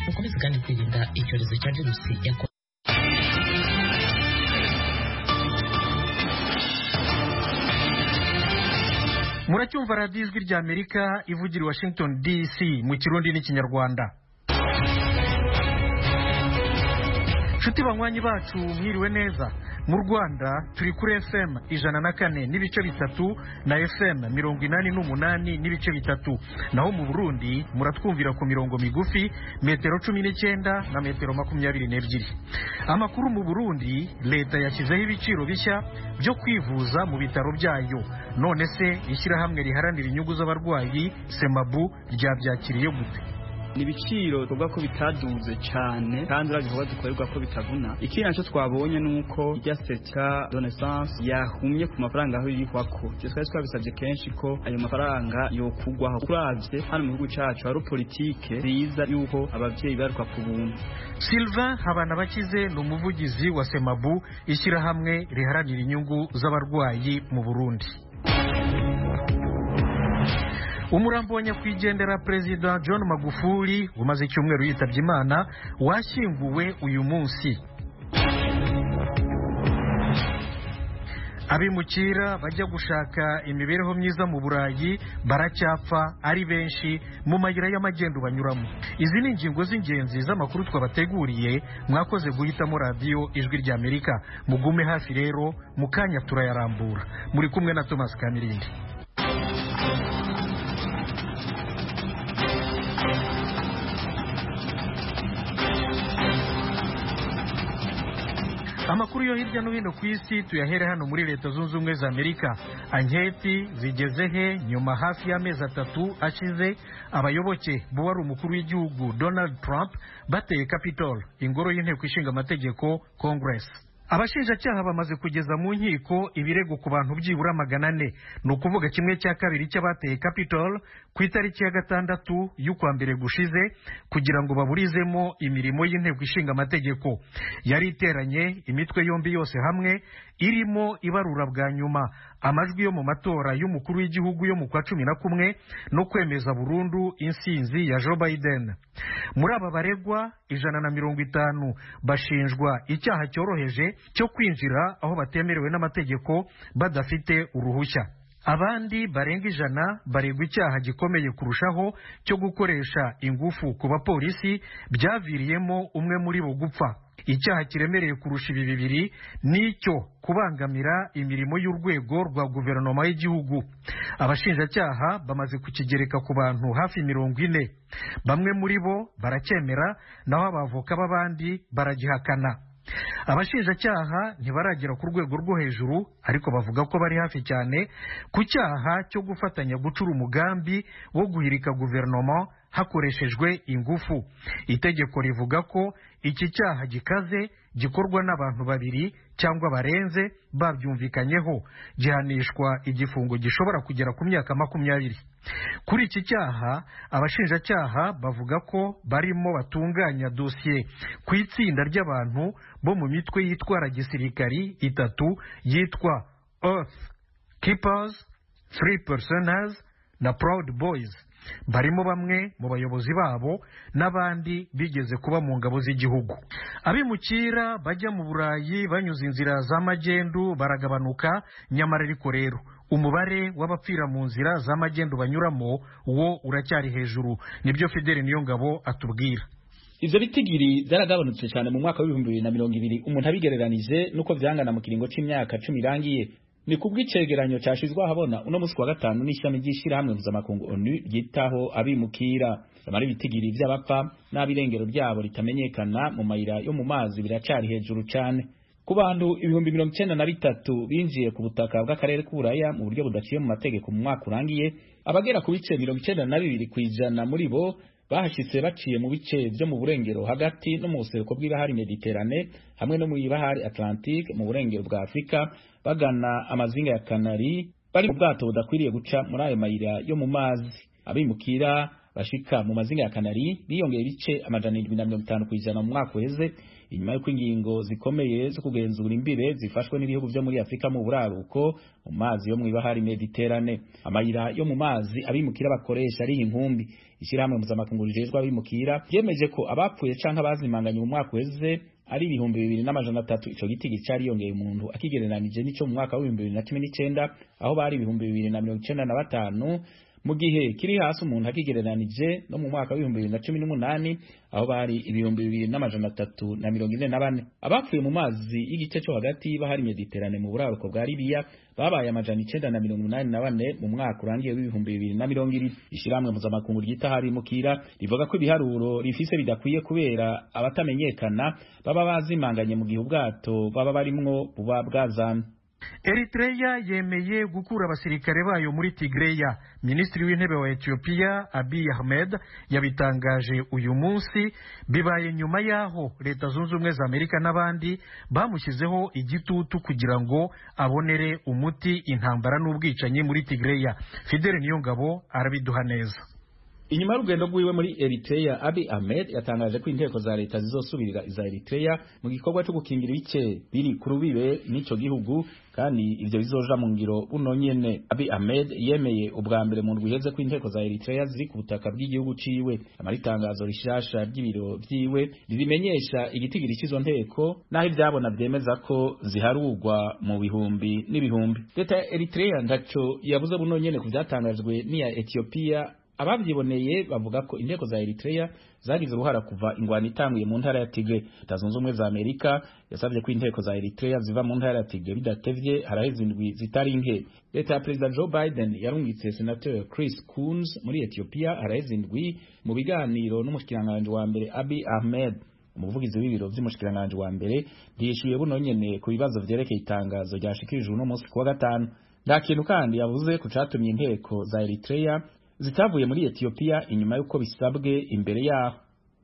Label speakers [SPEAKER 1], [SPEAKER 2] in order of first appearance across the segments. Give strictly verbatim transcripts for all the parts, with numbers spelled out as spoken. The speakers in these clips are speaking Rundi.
[SPEAKER 1] mukomeze kandi kwirinda icyorezo cya virusi ya korona.
[SPEAKER 2] Muracyumva radiyo ijwi rya Amerika ivugira i Washington D C mu Kirundi n'Ikinyarwanda. Nshuti banywanyi bacu mwiriwe neza. Mu Rwanda turi kuri F M ijana na kane n'ibice bitatu na F M mirongo inani n'umunani n'ibice bitatu. Naho mu Burundi muratwumvira ku mirongo migufi metero cumi n'icyenda na metero makumyabiri n'ebyiri. Amakuru mu Burundi, leta yashyizeho ibiciro bishya byo kwivuza mu bitaro byayo. None se ishyirahamwe riharanira inyungu z'abarwayi Semabu ryabyakiriye gute?
[SPEAKER 3] Nibiciro tuvuga ko bitaduze cyane kandi uragivuga dukorerwa ko bitavuna. Ikindi cyo twabonye nuko irya certificat de naissance yahumye ku mafaranga aho yikwa ko. Cyeswe twabisabye kenshi ko ayo mafaranga yo kugwaho. Kuravye hano mu gihugu cyacu hari politike riza yuko abavyeyi baruka ku buntu.
[SPEAKER 2] Sylvain Habanabakize ni umuvugizi wa Semabu ishyirahamwe riharanira inyungu z'abarwayi mu Burundi. Umurambo wa nyakwigendera Perezida John Magufuli umaze icyumweru yitabye Imana washyinguwe uyu munsi. Abimukira bajya gushaka imibereho myiza mu Burayi baracyapfa ari benshi mu mayira y'amagendo banyuramo. Izi ni ingingo z'ingenzi z'amakuru twabateguriye, mwakoze guhitamo radiyo ijwi rya Amerika. Mugume hafi rero, mu kanya turayarambura. Muri kumwe na Thomas Kamirindi. Amakuru yo hirya no hino ku isi tuyahere hano muri Leta Zunze Ubumwe za Amerika. Anketi zigeze he nyuma hafi y'amezi atatu ashize abayoboke b'uwari umukuru w'igihugu Donald Trump bateye Capitol, ingoro y'inteko ishinga amategeko Congress. Abashinjacyaha bamaze kugeza mu nkiko ibirego ku bantu byibura magana ane, ni ukuvuga kimwe cya kabiri cy'abateye Capitol ku itariki ya gatandatu y'ukwa mbere gushize, kugira ngo baburizemo imirimo y'inteko ishinga amategeko. Yari iteranye imitwe yombi yose hamwe, irimo ibarura bwa nyuma amajwi yo mu matora y'umukuru w'igihugu yo mu kwa cumi na kumwe no kwemeza burundu insinzi ya Joe Biden. Muri aba baregwa ijana na mirongo itanu bashinjwa icyaha cyoroheje cyo kwinjira aho batemerewe n'amategeko badafite uruhushya. Abandi barenga ijana baregwa icyaha gikomeye kurushaho cyo gukoresha ingufu ku bapolisi byaviriyemo umwe muri bo gupfa. Icyaha kiremereye kurusha ibi bibiri nicyo kubangamira imirimo y'urwego rwa guverinoma y'igihugu. Abashinjacyaha bamaze kukigereka ku bantu hafi mirongo ine. Bamwe muri bo baracyemera, naho abavoka b'abandi baragihakana. Abashinjacyaha ntibaragera ku rwego rwo hejuru, ariko bavuga ko bari hafi cyane ku cyaha cyo gufatanya gucura umugambi wo guhirika guverinoma hakoreshejwe ingufu. Itegeko rivuga ko iki cyaha gikaze gikorwa n'abantu babiri cyangwa barenze babyumvikanyeho, gihanishwa igifungo gishobora kugera ku myaka makumyabiri. Kuri iki cyaha abashinjacyaha bavuga ko barimo batunganya dosiye ku itsinda ry'abantu bo mu mitwe yitwara gisirikari itatu yitwa Oath Keepers, Free Personers na Proud Boys. Barimo bamwe mu bayobozi babo n'abandi bigeze kuba mu ngabo z'igihugu. Abimukira bajya mu Burayi banyuze inzira z'amagendu baragabanuka, nyamara ariko rero umubare w'abapfira mu nzira z'amagendu banyuramo wo uracyari hejuru. Nibyo Fidele Niyongabo atubwira.
[SPEAKER 4] Ivyo bitigiri zaragabanutse cyane mu mwaka w'ibihumbi bibiri na mirongo ibiri umuntu abigereranije nuko vyangana mu kiringo c'imyaka cumi irangiye. Ni kubw'icegeranyo cyashizwe ahabona uno musi wa gatanu n'ishami ry'ishirahamwe mpuzamakungu ONU ryitaho abimukira. Amara ibitigiri vy'abapfa n'abirengero ryabo ritamenyekana mu mayira yo mu mazi biracari hejuru cyane. Ku bantu ibihumbi mirongo icyenda na bitatu binjiye ku butaka bw'akarere k'Uburaya mu buryo budaciye mu mategeko mu mwaka urangiye, abagera ku bice mirongo icyenda na bibiri kwijana muri bo bahashitse baciye mu bice byo mu burengero hagati no mu buseruko bw'ibahari Mediterane hamwe no mu ibahari Atlantique mu burengero bwa Afrika, bagana amazinga ya Canary bari mu bwato budakwiriye guca muri ayo mayira yo mu mazi. Abimukira bashika mu mazinga ya Canary biyongeye ibice amajana indwi na mirongo itanu kwijana mu mwaka uheze, inyuma y'uko ingingo zikomeye zo kugenzura imbibe zifashwe n'ibihugu byo muri Afrika mu buraruko mu mazi yo mu ibahari Mediterane. Amayira yo mu mazi abimukira bakoresha ari inkumbi. ishyirahamwe mpuzamakungu rijejwe abimukira ryemeje ko abapfuye canke abazimanganye mu mwaka weze ari ibihumbi bibiri n'amajana atatu. Ico gitigi cariyongeye umuntu akigereranije n'ico mu mwaka w'ibihumbi bibiri na cumi n'icenda aho bari ibihumbi bibiri na mirongo icenda na batanu, mu gihe kiri hasi umuntu akigereranije no mu mwaka w'ibihumbi bibiri na cumi n'umunani aho bari ibihumbi bibiri n'amajana atatu na mirongo ine na bane. Abapfuye mu mazi y'igice cyo hagati bahari Mediterane mu buraruko bwa Libya babaye amajana icenda na mirongo umunani na bane mu mwaka urangiye w'ibihumbi bibiri na mirongo ibiri. Ishiramwe mpuzamakungu ryita harimukira rivuga ko ibiharuro rifise bidakwiye kubera abatamenyekana baba bazimanganye mu gihe ubwato baba barimwo buba bwazana.
[SPEAKER 2] Eritrea yemeye gukura abasirikare bayo muri Tigreya. Minisitiri w'intebe wa Ethiopia Abiy Ahmed yabitangaje uyu munsi, bibaye nyuma yaho Leta Zunze Ubumwe za Amerika n'abandi bamushyizeho igitutu kugira ngo abonere umuti intambara n'ubwicanyi muri Tigreya. Fidel Niyongabo arabiduha neza.
[SPEAKER 4] Inyuma y'urugendo rwiwe muri Eritrea, Abiy Ahmed yatangaje ko inteko za leta zizosubirira iza Eritrea mu gikorwa cyo gukingira ibice biri ku rubibe n'ico gihugu, kandi ivyo bizoja mu ngiro buno nyene. Abiy Ahmed yemeye ubwa mbere mu ndwi iheze ko inteko za Eritrea ziri ku butaka bw'igihugu ciwe. Amaritangazo rishasha ry'ibiro vyiwe ribimenyesha igitigiri cy'izo nteko, naho ivyabona vyemeza ko ziharugwa mu bihumbi n'ibihumbi. Leta ya Eritrea ndaco yavuze buno nyene ku vyatangajwe n'iya Ethiopia. Abavyiboneye bavuga ko inteko za Eritrea zagize uruhara kuva ingwano itanguye mu ntara ya Tigray. Leta Zunze Ubumwe za Amerika yasabye ko inteko za Eritrea ziva mu ntara ya Tigray bidatevye haraheze indwi zitari nke. Leta ya President Joe Biden yarungitse Senator Chris Coons muri Ethiopia haraheze indwi mu biganiro n'umushikiranganje wa mbere Abiy Ahmed. Umuvugizi w'ibiro vy'umushikiranganje wa mbere yishuye buno nyene ku bibazo vyerekeye itangazo ryashikirijwe no munsi kuwa gatanu. Nta kintu kandi yavuze ku catumye inteko za Eritrea zitavuye muri Ethiopia inyuma yuko bisabwe imbere yaho.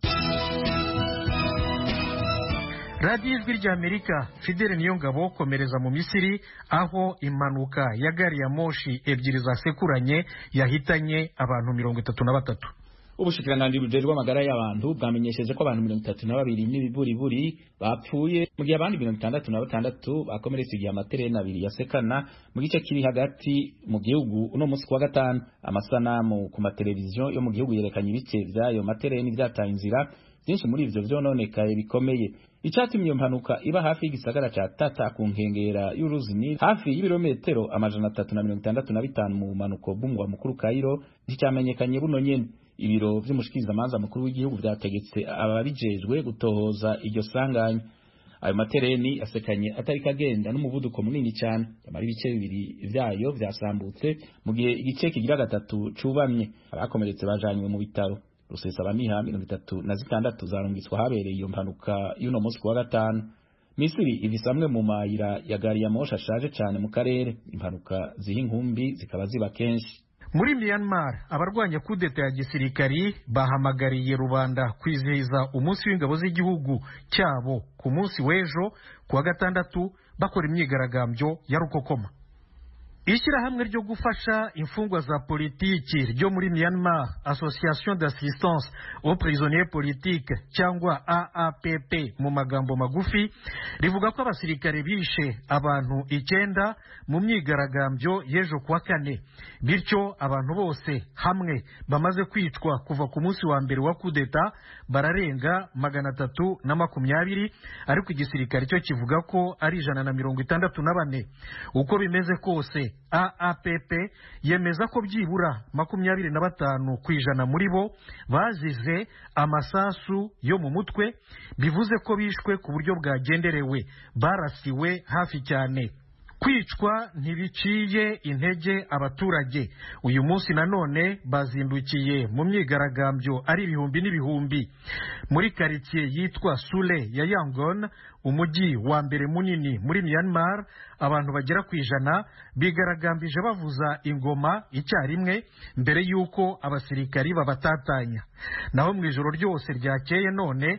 [SPEAKER 2] Radio Ijwi ry'Amerika, Fidel Niyongabo komereza mu Misiri aho impanuka ya gari ya moshi ebyiri zasekuranye yahitanye abantu mirongo itatu na batatu.
[SPEAKER 4] Ubushikiranganji bujejwe amagara y'abantu bwamenyesheje ko abantu mirongo itatu na babiri n'ibiburiburi bapfuye mu gihe abandi mirongo itandatu na batandatu bakomeretse igihe amaterena abiri yasekana mu gice kiri hagati mu gihugu uno munsi kuwa gatanu. Amasanamu ku mateleviziyo yo mu gihugu yerekanye ibice vy'ayo materena vyataye inzira, byinshi muri ivyo vyononekaye bikomeye. Icatumye iyo mpanuka iba hafi y'igisagara ca Tata ku nkengera y'uruzi Nile hafi y'ibirometero amajana atatu na mirongo itandatu na bitanu mu bumanuko bw'umugwa mukuru Cairo nticyamenyekanye buno nyene. Ibiro vy'umushikirizamanza mukuru w'igihugu vyategetse ababijejwe gutohoza iryo sanganya. Ayo matereni yasekanye atari kagenda n'umuvuduko munini cyane, amari ibice bibiri vyayo vyasambutse mu gihe igice kigira gatatu cubamye. Abakomeretse bajanywe mu bitaro. Rusesabaniha mirongo itatu na zitandatu zarungitswe habereye iyo mpanuka y'uno munsi kuwa gatanu. Misiri ifise amwe mu mayira ya gari ya moshi ashaje cyane mu karere, impanuka ziha inkumbi zikaba ziba kenshi.
[SPEAKER 2] Muri Myanmar abarwanya kudeta ya gisirikari bahamagariye rubanda kwizihiza umunsi w'ingabo z'igihugu cyabo ku munsi w'ejo kuwa gatandatu bakora imyigaragambyo ya rukokoma. Ishyirahamwe ryo gufasha imfungwa za politiki ryo muri Myanmar, Association d'assistance aux prisonniers politiques cyangwa A A P P mu magambo magufi, rivuga ko abasirikare bishe abantu icyenda mu myigaragambyo y'ejo kuwa kane, bityo abantu bose hamwe bamaze kwicwa kuva ku munsi wa mbere wa kudeta bararenga magana atatu na makumyabiri, ariko igisirikare cyo kivuga ko ari ijana na mirongo itandatu na bane. Uko bimeze kose A A P P yemeza ko byibura makumyabiri na batanu ku ijana muri bo bazize amasasu yo mu mutwe, bivuze ko bishwe ku buryo bwagenderewe, barasiwe hafi cyane. Kwicwa ntibiciye intege abaturage. Uyu munsi nanone bazindukiye mu myigaragambyo ari ibihumbi n'ibihumbi muri quartier yitwa Sule ya Yangon, umujyi wa mbere munini muri Myanmar. Abantu bagera ku ijana bigaragambije bavuza ingoma icyarimwe mbere y'uko abasirikari babatatanya. Naho mu ijoro ryose ryakeye none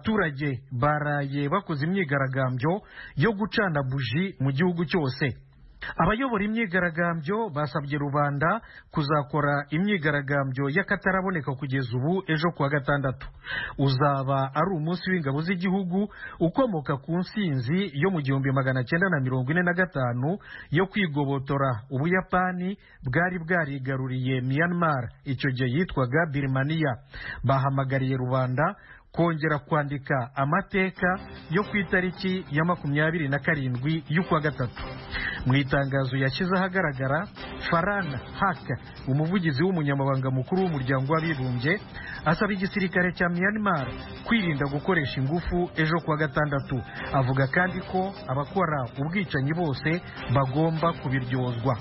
[SPEAKER 2] abaturage baraye bakoze imyigaragambyo yo gucana buji mu gihugu cyose. abayobora imyigaragambyo basabye rubanda kuzakora imyigaragambyo y'akataraboneka kugeza ubu ejo kuwa gatandatu uzaba ari umunsi w'ingabo z'igihugu ukomoka ku nsinzi yo mu gihumbi magana cyenda na mirongo ine na gatanu yo kwigobotora ubuyapani bwari bwarigaruriye Myanmar icyo gihe yitwaga Birmania. Bahamagariye rubanda kongera kwandika amateka yo ku itariki ya makumyabiri na karindwi y'ukwa gatatu. Mu itangazo yashyize ahagaragara, Farhan Haq, umuvugizi w'umunyamabanga mukuru w'umuryango w'abibumbye, asaba igisirikare cya Myanmar kwirinda gukoresha ingufu ejo kuwa gatandatu. Avuga kandi ko abakora ubwicanyi bose bagomba kubiryozwa.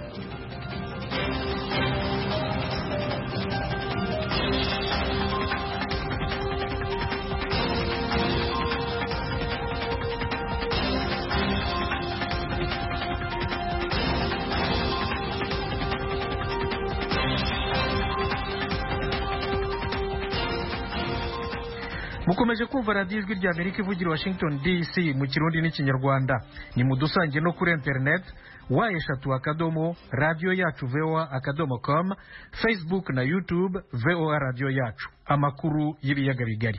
[SPEAKER 2] Mukomeje kumva radiyo ijwi rya Amerika ivugira Washington D C mu Kirundi n'Ikinyarwanda. Ni mudusange no kuri internet wa eshatu akadomo radio yacu V O A akadomo com, Facebook na YouTube V O A radio yacu. Amakuru y'ibiyaga bigari.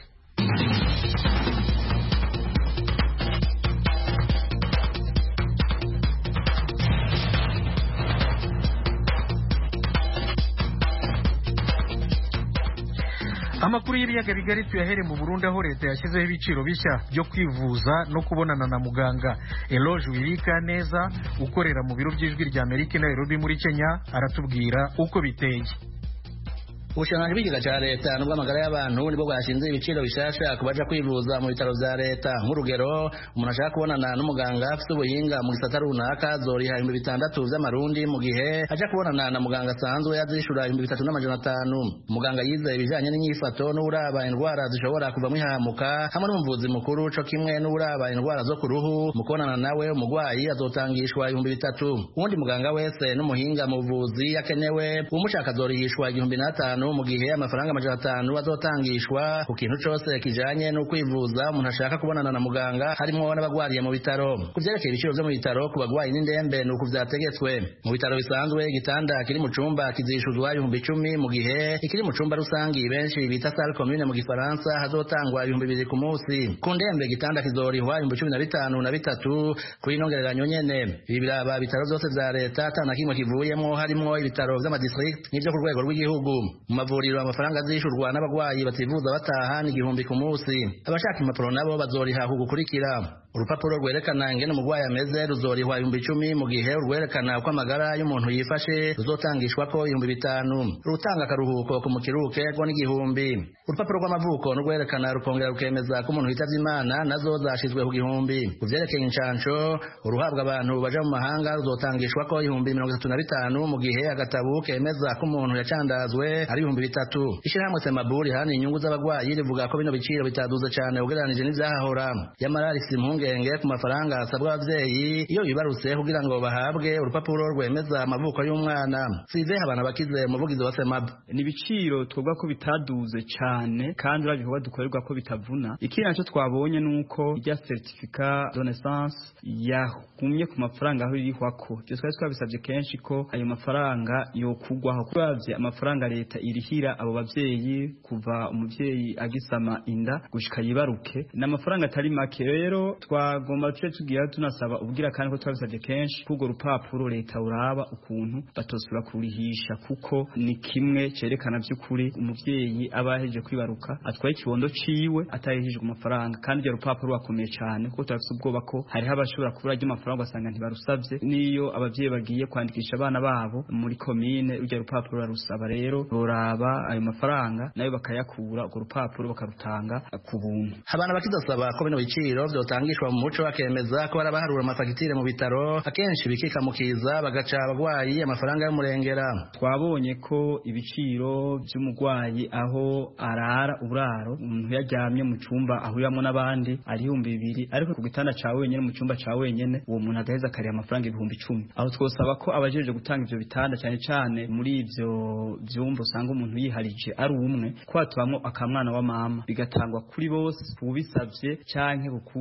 [SPEAKER 2] Amakuru y'ibiyaga bigari tuyahere mu Burundi aho leta yashyizeho ibiciro bishya byo kwivuza no kubonana na muganga. Eloge Wirika neza ukorera mu biro by'ijwi rya Amerika Nairobi muri Kenya aratubwira uko biteye.
[SPEAKER 5] Ubushanganji bw'ikiga cya leta n'ubw'amagara y'abantu nibwo bwashinze ibiciro bishasha ku baja kwivuza mu bitaro vya leta. Nk'urugero, umuntu ashaka kubonana n'umuganga afite ubuhinga mu gisata runaka zoriha ibihumbi bitandatu vy'amarundi, mu gihe aja kubonana na muganga asanzwe yazishura ibihumbi bitatu n'amajana atanu. Umuganga yizeye ibijanye n'inyifato n'uraba indwara zishobora kuvamwo ihamuka hamwe n'umuvuzi mukuru co kimwe n'uraba indwara zo ku ruhu, mu kubonana nawe umugwayi azotangishwa ibihumbi bitatu. Uwundi muganga wese n'umuhinga mu buvuzi yakenewe umushaka azorihishwa igihumbi n'atanu, mu gihe amafaranga amajana atanu azotangishwa ku kintu cose kijanye no kwivuza umuntu ashaka kubonana na muganga, harimwo n'abagwariye mu bitaro. Ku vyerekeye ibiciro vyo mu bitaro ku bagwayi n'indembe nuko vyategetswe. Mu bitaro bisanzwe igitanda kiri mu cumba kizishuzwa ibihumbi icumi, mu gihe ikiri mu cumba rusangi benshi bita salle commune mu gifaransa hazotangwa ibihumbi bibiri ku munsi. Ku ndembe igitanda kizorihwa ibihumbi cumi na bitanu na bitatu kuri ino ngereranyo nyene. Ibi biraba ibitaro vyose vya leta ata na kimwe kivuyemwo, harimwo ibitaro vy'amadistrict n'ivyo ku rwego rw'igihugu. Mu mavuriro amafaranga azishurwa n'abagwayi bativuza bataha ni igihumbi ku munsi. Abashaka impapuro nabo bazoriha ku gukurikira: urupapuro rwerekana ingene umugwayi ameze ruzorihwa ibihumbi icumi, mu gihe urwerekana uko amagara y'umuntu yifashe ruzotangishwako ibihumbi bitanu. Urutanga akaruhuko ku mukiruke rwo n'igihumbi. Urupapuro rw'amavuko n'urwerekana rukongera rukemeza ko umuntu yitavye Imana nazo zashizwe ku gihumbi. Ku vyerekeye incanco, uruhabwa abantu baja mu mahanga ruzotangishwako ibihumbi mirongo itatu na bitanu, mu gihe agatabu kemeza ko umuntu yacandazwe ari ibihumbi bitatu. Ishirahamwe Semaburi hani inyungu z'abagwayi rivuga ko bino biciro bitaduze cane ugereranije n'ivyahahora. Yamara rifise impungenge ku mafaranga asabwa abavyeyi iyo bibarutse kugira ngo bahabwe urupapuro rwemeza amavuko y'umwana. Sive abana bakize umuvugizi wa Semab:
[SPEAKER 3] ni biciro twebwa ko bitaduze cane kandi uravye ko dukorerwa ko bitavuna. Ikindi naco twabonye nuko irya certificat de naissance yahumye ku mafaranga aho irihwako. Je twari twabisavye kenshi ko ayo mafaranga yokugwaho, kuravye amafaranga leta irihira abo bavyeyi kuva umuvyeyi agisama inda gushika yibaruke n'amafaranga atari make. Rero twagomba tuje tugira tunasaba ubwira kandi ko twabisavye kenshi kugo rupapuro leta uraba ukuntu batosura kurihisha, kuko ni kimwe cerekana by'ukuri umuvyeyi abaheje kwibaruka atwaye ikibondo ciwe atahishije amafaranga. Kandi iryo rupapuro bakomeye cyane kuko twafise ubwoba ko hari habashobora kubura ryo amafaranga basanga ntibarusavye, niyo abavyeyi bagiye kwandikisha abana babo muri commune uryo rupapuro barusaba. Rero boraba ayo mafaranga nayo bakayakura urwo rupapuro bakarutanga ku buntu.
[SPEAKER 5] Abana bakidasaba ko bino biciro vyotangishwa mu muco bakemeza ko barabaharura amafagitire mu bitaro akenshi bikikamukiza bagaca abagwayi amafaranga y'umurengera.
[SPEAKER 3] Twabonye ko ibiciro by'umugwayi aho arara uburaro umuntu yaryamye mu cumba aho yamwe n'abandi ari ibihumbi bibiri, ariko ku gitanda ca wenyene mu cumba ca wenyene uwo muntu agaheza kari amafaranga ibihumbi icumi. Aho twosaba ko abajeje gutanga ivyo bitanda cyane cyane muri ivyo vyumba usanga umuntu yiharije ari umwe, ko hatubamwo akamwana wa mama bigatangwa kuri bose ubisavye canke ukuntu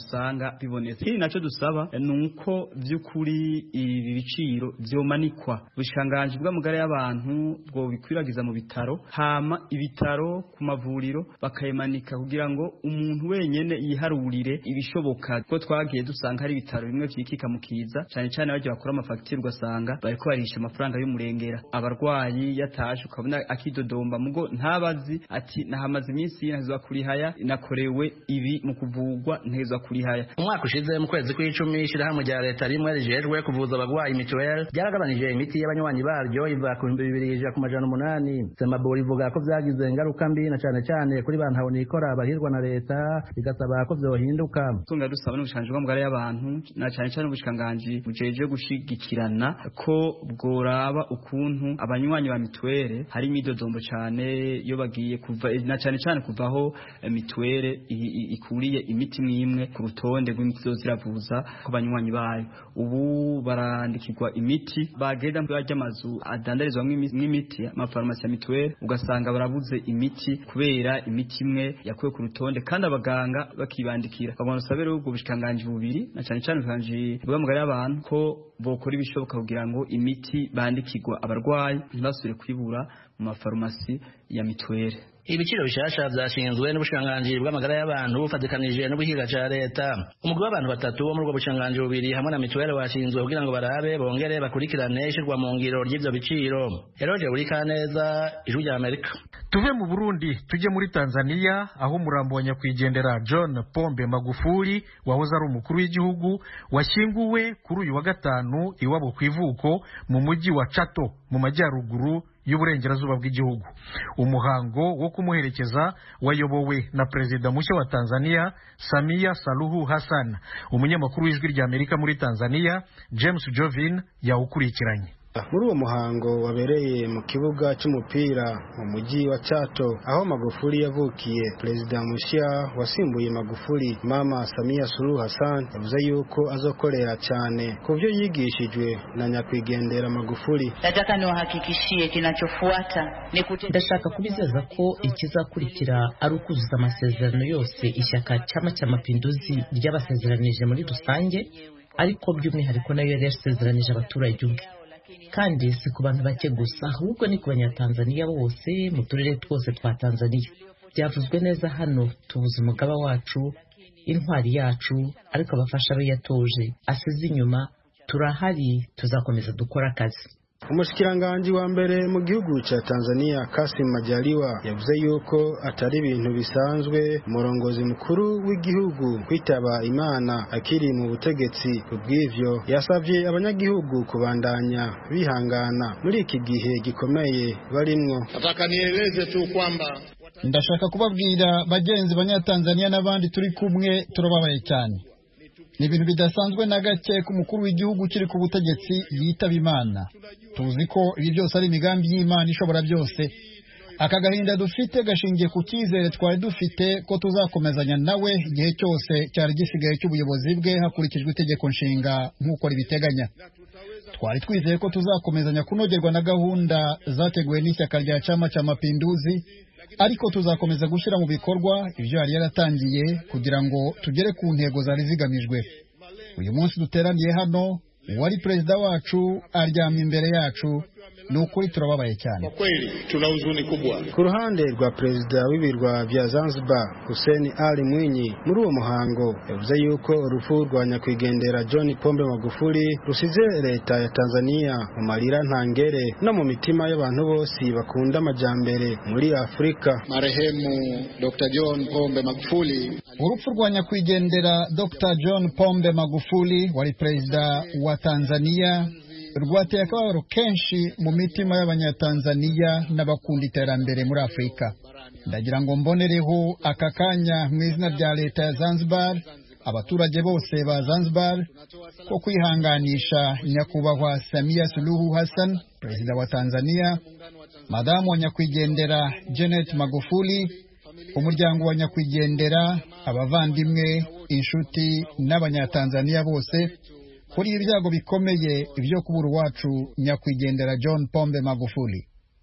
[SPEAKER 3] usanga bibonetse. Ikindi naco dusaba nuko vy'ukuri ibi biciro vyomanikwa ubushikanganje bw'amagara y'abantu bwo bikwiragiza mu bitaro, hama ibitaro ku mavuriro bakayemanika kugira ngo umuntu wenyene yiharurire ibishoboka, ko twagiye dusanga hari ibitaro bimwe vyikika mu kiza cyane cyane baje bakora amafagitire ugasanga bariko barisha amafaranga y'umurengera, abarwayi yatashe ukabona akidodomba mugo ntabazi ati nahamaze iminsi ntazwa kuri haya nakorewe ibi mu kuvugwa ntezwa kuri haya.
[SPEAKER 5] Umwaka ushize mu kwezi kw'icumi ishirahamwe rya leta rimwe rijejwe kuvuza abagwayi mituweli ryaragabanije imiti y'abanywanyi baryo iva ku bihumbi bibiri ija ku majana umunani. Semaburi ivuga ko vyagize ingaruka mbi na cane cane kuri bantu nikora bahirwa na leta, bigasaba ko vyohinduka.
[SPEAKER 3] Tunga dusaba n'ubushikanganje bw'amagara y'abantu na cane cane ubushikanganje bujeje gushigikirana ko bworaba ukuntu abanywanyi ba mituweli hari imidodombo cane iyo bagiye kuva na cane cane kuvaho mituweli ikuriye imiti mwimwe ku rutonde rw'imiti ziravuza ko banywanyi bayo. Ubu barandikirwa imiti bagenda mu ry'amazu adandarizwa mw'imiti ama farmasi ya mituweli, ugasanga barabuze imiti kubera imiti imwe yakuwe ku rutonde kandi abaganga bakibandikira. Abantu sabere ubwo bushikanganje bubiri na cane cane kanje bw'amagara y'abantu ko bokora ibishoboka kugira ngo imiti bandikirwa abarwayi ntibasubire kwibura mu mafarmasi ya mituweli.
[SPEAKER 5] Ibiciro bishasha vyashinzwe n'ubushikanganje bw'amagara y'abantu bufatikanije n'ubuhiga ca leta. Umugwi w'abantu batatu wo muri ubwo bushikanganje bubiri hamwe na mituweli washinzwe kugira ngo barabe bongere bakurikirane ishirwa mu ngiro ry'ivyo biciro. Eroje Burikaneza, Ijwi rya Amerika.
[SPEAKER 2] Tuve mu Burundi tuje muri Tanzania aho umurambo wa nyakwigendera John Pombe Magufuli wahoze ari umukuru w'igihugu washyinguwe kuri uyu wa gatanu iwabo kwivuko mu mujyi wa Chato mu majyaruguru y'uburengerazuba bw'igihugu. Umuhango wo kumuherekeza wayobowe na Perezida mushya wa Tanzania Samia Suluhu Hassan. Umunyamakuru w'Ijwi rya Amerika muri Tanzania James Jovin yawukurikiranye.
[SPEAKER 6] Muri uwo muhango wabereye mu kibuga cy'umupira mu mujyi wa Chato aho Magufuli yavukiye, Perezida mushya wasimbuye Magufuli Mama Samia Suluhu Hassan yavuze yuko azokorera cyane ku byo yigishijwe na nyakwigendera Magufuli.
[SPEAKER 7] Nataka niwahakikishie kinachofuata ni kute...
[SPEAKER 1] ndashaka kubizeza ko ikizakurikira ari ukuzuza amasezerano yose ishyaka Chama cha Mapinduzi ry'abasezeranije muri rusange, ariko by'umwihariko nayo yari yasezeranije abaturage ubwe. Kandi si ku bantu bake gusa, ahubwo ni ku banyatanzania bose mu turere twose twa Tanzania. Byavuzwe neza hano, tubuze umugaba wacu, intwari yacu, ariko abafasha be yatoje asize inyuma. Turahari, tuzakomeza dukora akazi.
[SPEAKER 6] Umushikiranganje wa mbere mu gihugu ca Tanzania Kassim Majaliwa yavuze yuko atari ibintu bisanzwe umurongozi mukuru w'igihugu kwitaba Imana akiri mu butegetsi. Kubw'ivyo yasavye abanyagihugu kubandanya bihangana muri iki gihe gikomeye barimwo.
[SPEAKER 8] Nataka nieleze tu kwamba
[SPEAKER 9] ndashaka kubabwira bagenzi banyatanzania n'abandi turi kumwe turababaye cyane. Ni ibintu bidasanzwe na gake ku mukuru w'igihugu kiri ku butegetsi yitaba Imana. Tuzi ko ibi byose ari imigambi y'Imana ishobora byose. Aka gahinda dufite gashingiye ku cyizere twari dufite ko tuzakomezanya nawe igihe cyose cyari gisigaye cy'ubuyobozi bwe hakurikijwe itegeko nshinga nk'uko ribiteganya. Twari twizeye ko tuzakomezanya kunogerwa na gahunda zateguwe n'ishyaka rya Chama cha Mapinduzi, ariko tuzakomeza gushyira mu bikorwa ibyo yari yaratangiye kugira ngo tugere ku ntego zari zigamijwe. Uyu munsi duteraniye hano, wari perezida wacu aryamye imbere yacu, nukuri turababaye cyane.
[SPEAKER 8] Kweli tuna huzuni kubwa.
[SPEAKER 6] Ku ruhande rwa perezida w'ibirwa bya Zanzibar Hussein Ali Mwinyi, muri uwo muhango yavuze yuko urupfu rwa nyakwigendera John Pombe Magufuli rusize leta ya Tanzania mu marira ntangere no mu mitima y'abantu bose bakunda amajambere muri Afrika.
[SPEAKER 8] Marehemu Doctor John Pombe Magufuli.
[SPEAKER 9] Urupfu rwa nyakwigendera Doctor John Pombe Magufuli wari perezida wa Tanzania rwateye akababaro kenshi mu mitima y'abanyatanzania n'abakunda iterambere muri Afrika. Ndagira ngo mbonereho aka kanya mu izina rya leta ya Zanzibar, abaturage bose ba Zanzibar, ko kwihanganisha nyakubahwa Samia Suluhu Hassan, perezida wa Tanzania, madamu wa nyakwigendera Janet Magufuli, umuryango wa nyakwigendera, abavandimwe, inshuti n'abanyatanzania bose kuri ibyago bikomeye ibyo kubura wacu nyakwigendera John Pombe Magufuli.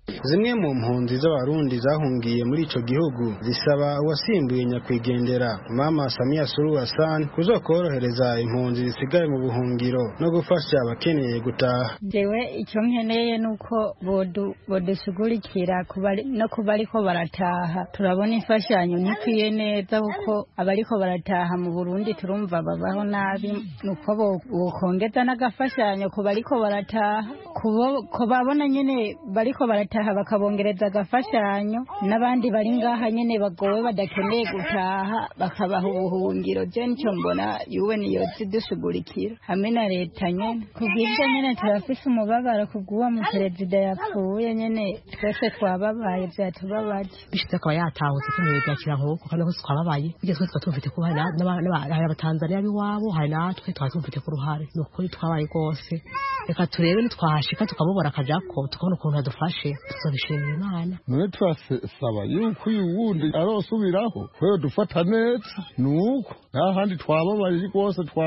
[SPEAKER 6] zimwe mu mpunzi z'abarundi zahungiye muri ico gihugu zisaba uwasimbuye nyakwigendera Mama Samia Suluhu Hassan kuzokorohereza impunzi zisigaye mu buhungiro no gufasha abakeneye gutaha.
[SPEAKER 10] Jewe icyo nkeneye nuko bodu bodusugurikira no kubariko barataha turabona imfashanyo nikwiye neza kuko abariko barataha mu Burundi turumva babaho nabi nuko bokongeza n'agafashanyo kubariko barataha kubo babona nyene bariko barataha bakabongereza agafashanyo n'abandi bari ngaha nyene bagowe badakeneye gutaha bakabaha ubuhungiro. Je nicyo mbona yuwe niyo zidusugurikira hamwe na leta nyene kubw'ibyo nyene turafise umubabaro kubw'uwo mu perezida yapfuye nyene twese twababaye byatubabaje bishitse akaba yatahutse tumwe byakira nk'uko kandi hose twababaye kugeza twese twumvite ko hari n'abatanzania biwabo hari natwe twumvite ko ruhare nukuri twabaye rwose. Reka turebe nitwahashika tukabubora akajako tukabona ukuntu adufashe tuzobishimira Imana.
[SPEAKER 11] None twasaba yuko uyu wundi arosubiraho kweyo dufata neza nuko ahandi twababaye rwose twa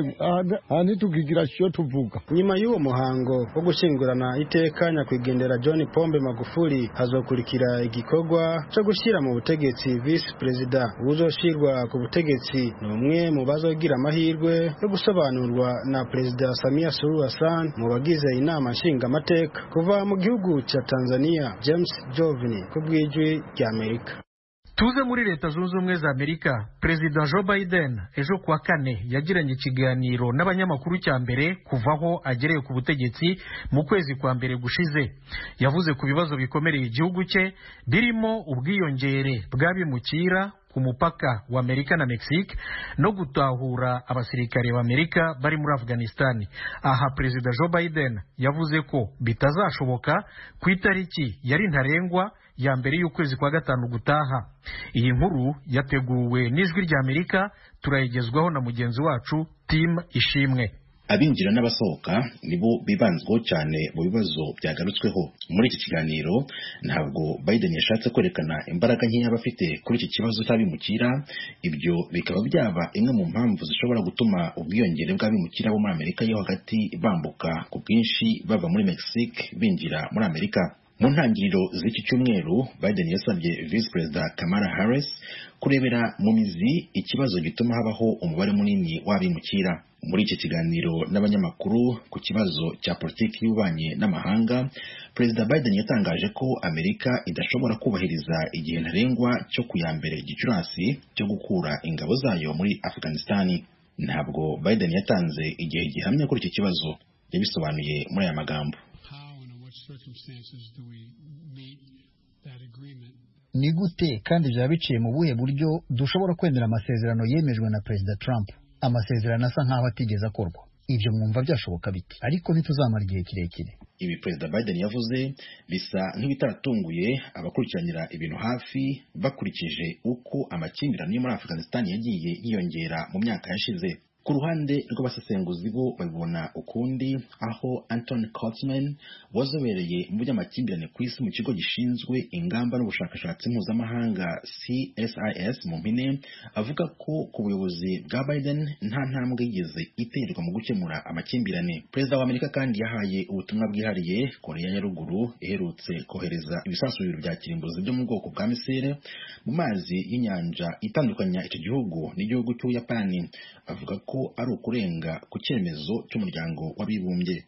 [SPEAKER 11] ahandi tukigira cyo tuvuga.
[SPEAKER 6] Nyuma y'uwo muhango wo gushingurana iteka nyakwigendera John Pombe Magufuli hazokurikira igikorwa cyo gushyira mu butegetsi vice president uzoshirwa ku butegetsi n'umwe mu bazogira amahirwe yo gusobanurwa na President Samia Suluhu Hassan mu bagize inama nshinga amateka kuva mu gihugu cya Tanzania. James Jovini kubw'ijwi rya Amerika.
[SPEAKER 2] Tuze muri Leta Zunze Ubumwe za Amerika, Perezida Joe Biden ejo kuwa kane yagiranye ikiganiro n'abanyamakuru cya mbere kuvaho agereye ku butegetsi mu kwezi kwa mbere gushize. Yavuze ku bibazo bikomereye igihugu cye birimo ubwiyongere bw'abimukira ku mupaka wa Amerika na Mexique no gutahura abasirikare b'Amerika bari muri Afghanistan. Aha Perezida Joe Biden yavuze ko bitazashoboka ku itariki yari ntarengwa ya mbere y'ukwezi kwa gatanu gutaha. Iyi nkuru yateguwe n'Ijwi rya Amerika, turayigezwaho na mugenzi wacu Tim Ishimwe.
[SPEAKER 12] Abinjira n'abasohoka nibo bibanzweho cyane mu bibazo byagarutsweho muri iki kiganiro. Ntabwo Biden yashatse kwerekana imbaraga nke y'abafite kuri iki kibazo cy'abimukira. Ibyo bikaba byaba imwe mu mpamvu zishobora gutuma ubwiyongere bw'abimukira bo muri Amerika yo hagati bambuka ku bwinshi bava muri Mexique binjira muri Amerika. Mu ntangiriro z'iki cyumweru Biden yasabye Vice President Kamala Harris kurebera mu mizi ikibazo gituma habaho umubare munini w'abimukira. Muri iki kiganiro n'abanyamakuru ku kibazo cya politiki y'ububanyi n'amahanga, Perezida Biden yatangaje ko Amerika idashobora kubahiriza igihe ntarengwa cyo ku ya mbere Gicurasi cyo gukura ingabo zayo muri Afghanistan. Ntabwo Biden yatanze igihe gihamya kuri iki kibazo. Yabisobanuye muri aya magambo:
[SPEAKER 9] ni gute kandi byaba biciye mu buhe buryo dushobora kwemera amasezerano yemejwe na Perezida Trump, amasezerano asa nkaho atigeze akorwa? Ibyo mwumva byashoboka bite? Ariko ntituzamara igihe kirekire.
[SPEAKER 12] Ibi Perezida Biden yavuze bisa nk'ibitaratunguye abakurikiranira ibintu hafi, bakurikije uko amakimbirane yo muri Afghanistan yagiye yiyongera mu myaka yashize. Ku ruhande rw'abasesenguzi bo babibona ukundi, aho Anthony Kaufman wazobereye mu by'amakimbirane ku isi mu kigo gishinzwe ingamba n'ubushakashatsi mpuzamahanga C S I S mu mpine, avuga ko ku buyobozi bwa Biden nta ntambwe yigeze iterwa mu gukemura amakimbirane. Perezida wa Amerika kandi yahaye ubutumwa bwihariye Korea ya Ruguru iherutse kohereza ibisasu bibiri bya kirimbuzi byo mu bwoko bwa misile mu mazi y'inyanja itandukanya icyo gihugu n'igihugu cy'Ubuyapani. Avuga ko ari ukurenga ku cyemezo cy'umuryango w'abibumbye.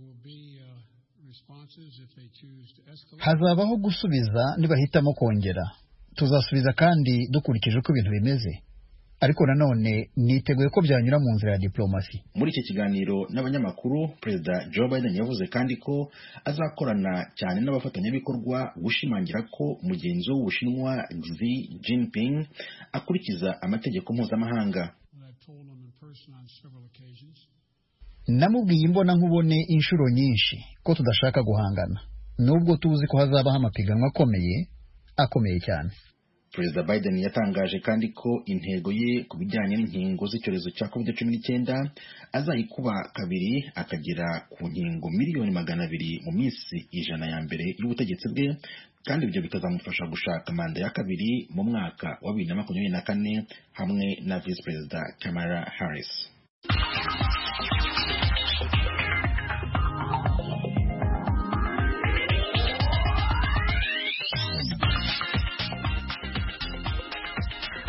[SPEAKER 9] Hazabaho gusubiza nibahitamo kongera. Tuzasubiza kandi dukurikije uko ibintu bimeze. Ariko nanone niteguye ko byanyura mu nzira ya diplomasi.
[SPEAKER 12] Muri iki kiganiro n'abanyamakuru, Perezida Joe Biden yavuze kandi ko azakorana cyane n'abafatanyabikorwa gushimangira ko mugenzi w'Ubushinwa Xi Jinping akurikiza amategeko mpuzamahanga.
[SPEAKER 9] Namubwiye imbona nkubone inshuro nyinshi ko tudashaka guhangana, nubwo tuzi ko hazabaho amapiganwa akomeye akomeye cyane.
[SPEAKER 12] Perezida Biden yatangaje kandi ko intego ye ku bijyanye n'inkingo z'icyorezo cya covid cumi n'icyenda azayikuba kabiri akagera ku nkingo miliyoni magana abiri mu minsi ijana ya mbere y'ubutegetsi bwe, kandi ibyo bikazamufasha gushaka manda ya kabiri mu mwaka wa bibiri na makumyabiri na kane hamwe na Vice Perezida Kamala Harris.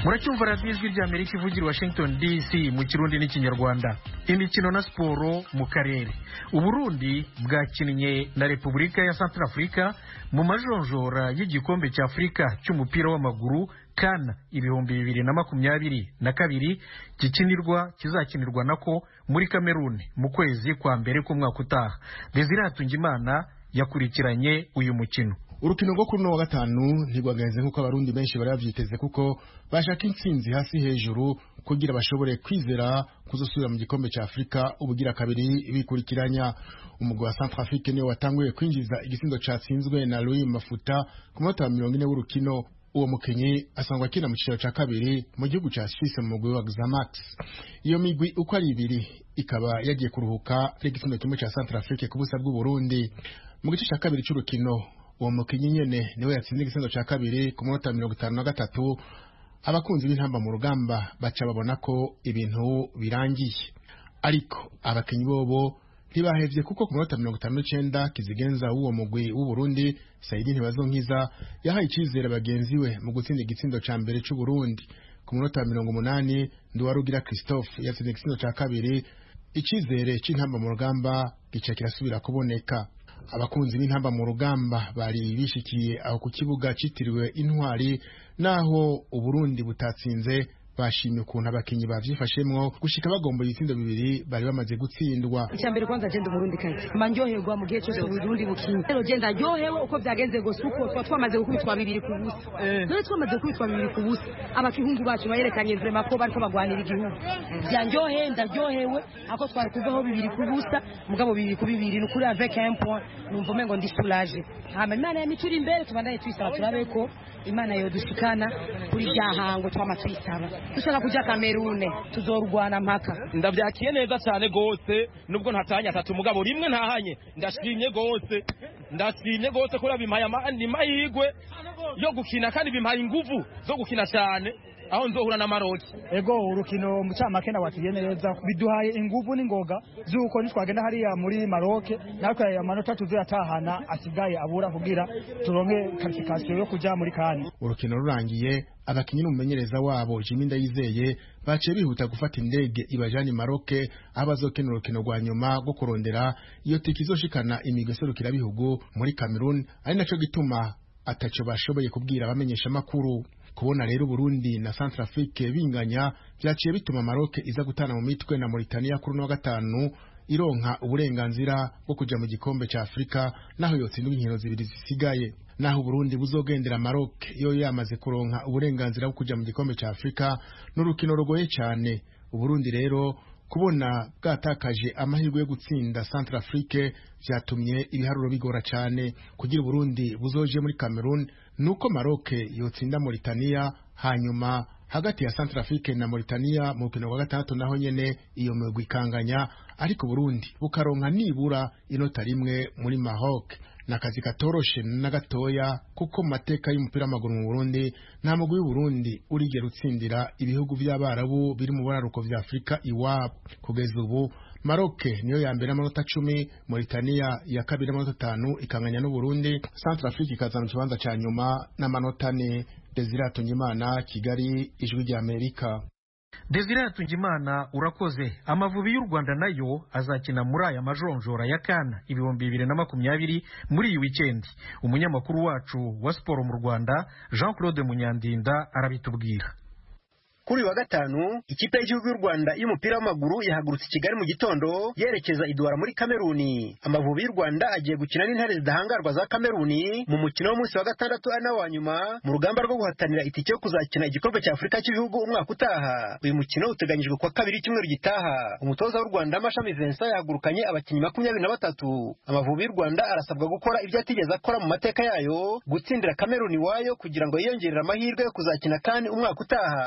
[SPEAKER 2] muracyumva radiyo ijwi ry'Amerika ivugira Washington D C mu kirundi n'ikinyarwanda. Imikino na siporo mu karere. Uburundi bwakinnye na Repubulika ya Centrafrica mu majonjora y'igikombe cya Afurika cy'umupira w'amaguru CAN ibihumbi bibiri na makumyabiri na kabiri gikinirwa kizakinirwa nako muri Cameroon mu kwezi kwa mbere k'umwaka utaha. Desire Hatungimana yakurikiranye uyu mukino.
[SPEAKER 13] Urukino rwo kuri no wa gatanu ntigwagenze nkuko abarundi benshi bari bavyiteze kuko bashaka intsinzi hasi hejuru kugira bashobore kwizera kuzosubira mu gikombe cya Afrika ubugira kabiri bikurikiranya. Umugwi wa Centrafrique niwe watanguye kwinjiza igisindo catsinzwe na Louis Mafuta ku munota wa mirongo ine w'urukino. Uwo mukenyi asangwa kina mu cicaro ca kabiri mu gihugu ca Suisse mu mugwi wa Xamax. Iyo migwi uko ari ibiri ikaba yagiye kuruhuka n'igisindo kimwe ca Centrafrique ku busa bw'u Burundi. Mu gice ca kabiri c'urukino uwo mukinyi nyene niwe yatsinze igisindo ca kabiri ku munota mirongo itanu na gatatu. Abakunzi b'intamba mu rugamba baca babona ko ibintu birangiye, ariko abakinyi bobo ntibahevye kuko ku munota mirongo itanu n'icenda kizigenza w'uwo mugwi w'u Burundi Saidi Ntibazonkiza yahaye icizere bagenzi we mu gutsinda igitsindo ca mbere c'u Burundi. Ku munota mirongo umunani Nduwarugira Christophe yatsinze igitsindo ca kabiri, icizere c'intamba mu rugamba gica kirasubira kuboneka. Abakunzi b'intamba mu rugamba bari bishikiye aho ku kibuga citiriwe Intwari, naho Uburundi butatsinze bashimye ukuntu abakinyi bavyifashemwo gushika bagomba ibitsindo bibiri bari bamaze gutsindwa.
[SPEAKER 14] Icyambere kwanza agenda Burundi kaje manjoherwa mu gihe cyose Burundi bukinyi rero genda ryohewe uko byagenze go suko twa twamaze gukubitwa bibiri ku busa rero twamaze gukubitwa bibiri ku busa abakihungu bacu bayerekanye vraiment ko bariko bagwanira igihugu byanjohe ndaryohewe ako twari kuvaho bibiri ku busa mugabo bibiri ku bibiri n'ukuri avec un point numva umengo ndi soulage. Hama Imana yamituri imbere tubandanye twisaba turabe ko Imana yo dushikana kuri byahango twama twisaba dushaka kuja Cameroon tuzorwana mpaka.
[SPEAKER 15] Ndavyakiye neza cyane gose nubwo ntatanya atatu mugabo rimwe ntahanye ndashimye gose ndashimye gose ko bimpaye amani mahigwe yo gukina kandi bimpaye inguvu zo gukina cyane aho nzohura na Maroki.
[SPEAKER 16] Ego urukino mucamake na wakiye neza biduhaye inguvu n'ingoga zuko nitwagenda hariya muri Maroc natwe aya manota tuzoyatahana asigaye abura kugira turonke qualification yo kuja muri kani.
[SPEAKER 13] Urukino rurangiye abakinyi n'umumenyereza wabo Jimmy Ndayizeye baciye bihuta gufata indege ibajani Maroc aho bazokina urukino rwa nyuma rwo kurondera iyo tiki izoshikana imigwi serukira bihugu muri Cameroon, ari naco gituma ataco bashoboye kubwira abamenyesha makuru. Kubona rero Burundi na Centrafrique binganya byaciye bituma Maroc iza gutana mu mitwe na Mauritania kuri no gatanu ironka uburenganzira bwo kuja mu gikombe ca Afrika, naho yotsindwa inkino zibiri zisigaye. Naho Burundi buzogendera Maroc yo yamaze kuronka uburenganzira bwo kuja mu gikombe ca Afrika n'urukino rugoye cyane. Uburundi rero kubona bwatakaje amahirwe yo gutsinda Centrafrique vyatumye ibiharuro bigora cyane kugira Burundi buzoje muri Cameroon, nuko Maroc yotsinda Mauritania, hanyuma hagati ya Centrafrique na Mauritania mu rukino rwa gatandatu naho nyene iyo migwi ikanganya, ariko Burundi bukaronka nibura inota rimwe muri Maroc. Nakazi katoroshe na gatoya kuko mu mateka y'umupira w'amaguru mu Burundi nta mugwi w'Uburundi urigera utsindira ibihugu by'abarabu biri mu buraruko vya Afrika iwabo. Kugeza ubu Maroc niyo ya mbere amanota cumi, Mauritania ya kabiri amanota atanu ikanganya n'u Burundi, Centrafrique ikazana ikibanza ca nyuma n'amanota ane. Desire Hatungimana, Kigali, Ijwi rya Amerika.
[SPEAKER 2] Desire Hatungimana urakoze. Amavubi y'u Rwanda nayo azakina muri aya majonjora ya CAN ibihumbi bibiri na makumyabiri muri iyi weekend. Umunyamakuru wacu wa siporo mu Rwanda Jean Claude Munyandinda arabitubwira.
[SPEAKER 17] Kuri wa gatanu ikipe y'igihugu y'u Rwanda y'umupira w'amaguru yahagurutse Kigali mu gitondo yerekeza Idouara muri Kameruni. Amavubi y'u Rwanda agiye gukina n'intare zidahangarwa za Kameruni mu mukino w'umunsi wa gatandatu ana wa nyuma mu rugamba rwo guhatanira itike yo kuzakina igikombe cya Afurika cy'ibihugu umwaka utaha. Uyu mukino uteganyijwe kwa kabiri cyumweru gitaha. Umutoza w'u Rwanda Mashami Vincent yahagurukanye abakinnyi makumyabiri na batatu. Amavubi y'u Rwanda arasabwa gukora ibyo atigeze akora mu mateka yayo, gutsindira Kameruni wayo kugira ngo yiyongerere amahirwe yo kuzakina kandi umwaka utaha.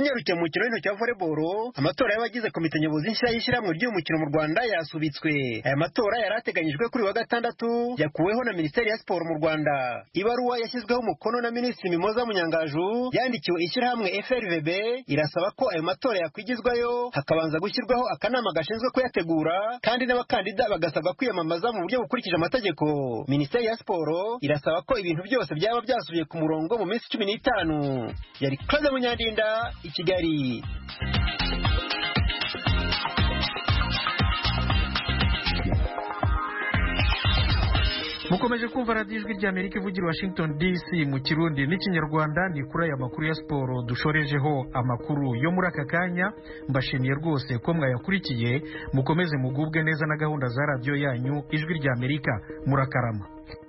[SPEAKER 17] tunyarukiye mu mukino w'intoki wa volleyball, amatora y'abagize komite nyobozi nshya y'ishyirahamwe ry'uyu mukino mu Rwanda yasubitswe. Aya matora yari ateganyijwe kuri wa gatandatu yakuweho na Minisiteri ya Siporo mu Rwanda. Ibaruwa yashyizweho umukono na Minisitiri Mimoza Munyangaju yandikiwe ishyirahamwe F R V B irasaba ko ayo matora yakwigizwayo hakabanza gushyirwaho akanama gashinzwe kuyategura kandi n'abakandida bagasabwa kwiyamamaza mu buryo bukurikije amategeko. Minisiteri ya Siporo irasaba ko ibintu byose byaba byasubiye ku murongo mu minsi cumi n'itanu. Yari Claude Munyandinda i Kigali.
[SPEAKER 2] mukomeje kumva radiyo ijwi ry'Amerika ivugira Washington D C mu Kirundi n'ikinyarwanda. Ni kuri aya makuru ya siporo dushorejeho amakuru yo muri aka kanya. Mbashimiye rwose ko mwayakurikiye. Mukomeze mugubwe neza na gahunda za radiyo yanyu ijwi ry'Amerika. Murakarama.